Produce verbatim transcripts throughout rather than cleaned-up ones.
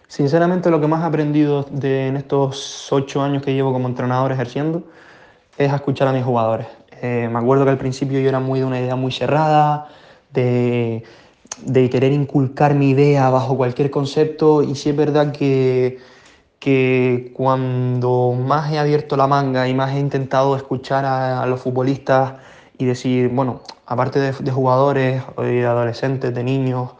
Sinceramente, lo que más he aprendido de, en estos ocho años que llevo como entrenador ejerciendo es a escuchar a mis jugadores. Eh, me acuerdo que al principio yo era muy de una idea muy cerrada, de, de querer inculcar mi idea bajo cualquier concepto, y sí es verdad que, que cuando más he abierto la manga y más he intentado escuchar a, a los futbolistas y decir, bueno, aparte de, de jugadores, o de adolescentes, de niños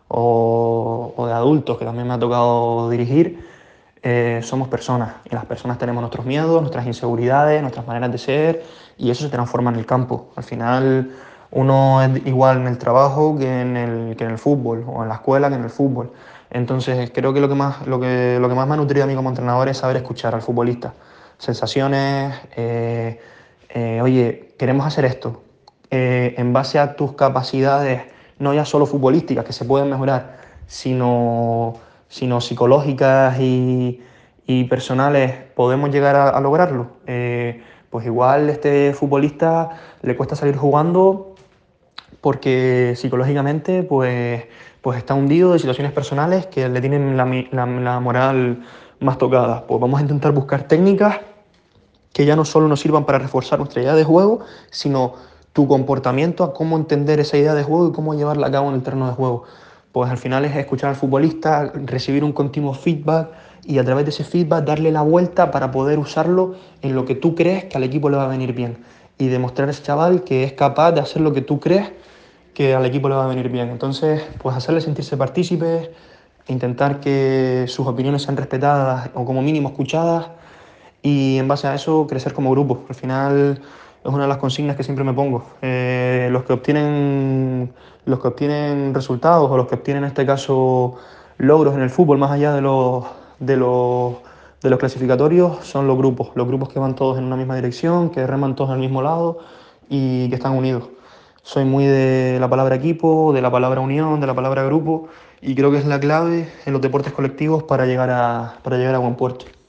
o, o de adultos que también me ha tocado dirigir, eh, somos personas y las personas tenemos nuestros miedos, nuestras inseguridades, nuestras maneras de ser, y eso se transforma en el campo. Al final uno es igual en el trabajo que en el, que en el fútbol, o en la escuela que en el fútbol. Entonces creo que lo que más, lo que, lo que más me ha nutrido a mí como entrenador es saber escuchar al futbolista. Sensaciones, eh, eh, oye, queremos hacer esto. Eh, en base a tus capacidades, no ya solo futbolísticas, que se pueden mejorar, sino, sino psicológicas y, y personales, podemos llegar a, a lograrlo. Eh, pues igual este futbolista le cuesta salir jugando porque psicológicamente pues, pues está hundido de situaciones personales que le tienen la, la, la moral más tocada. Pues vamos a intentar buscar técnicas que ya no solo nos sirvan para reforzar nuestra idea de juego, sino tu comportamiento, a cómo entender esa idea de juego y cómo llevarla a cabo en el terreno de juego. Pues al final es escuchar al futbolista, recibir un continuo feedback y a través de ese feedback darle la vuelta para poder usarlo en lo que tú crees que al equipo le va a venir bien. Y demostrar a ese chaval que es capaz de hacer lo que tú crees que al equipo le va a venir bien. Entonces, pues hacerle sentirse partícipes, intentar que sus opiniones sean respetadas o como mínimo escuchadas, y en base a eso crecer como grupo. Al final es una de las consignas que siempre me pongo. Eh, los que obtienen, los que obtienen resultados, o los que obtienen en este caso logros en el fútbol, más allá de los, de los, de los clasificatorios, son los grupos. Los grupos que van todos en una misma dirección, que reman todos al mismo lado y que están unidos. Soy muy de la palabra equipo, de la palabra unión, de la palabra grupo, y creo que es la clave en los deportes colectivos para llegar a, para llegar a buen puerto.